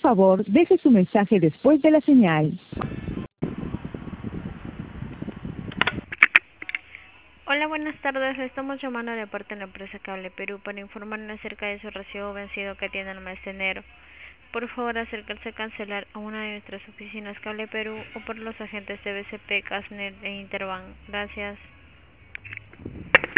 favor, deje su mensaje después de la señal. Hola, buenas tardes. Estamos llamando de parte de la empresa Cable Perú para informarle acerca de su recibo vencido que tiene el mes de enero. Por favor, acérquese a cancelar a una de nuestras oficinas Cable Perú o por los agentes de BCP, Casnet e Interbank. Gracias.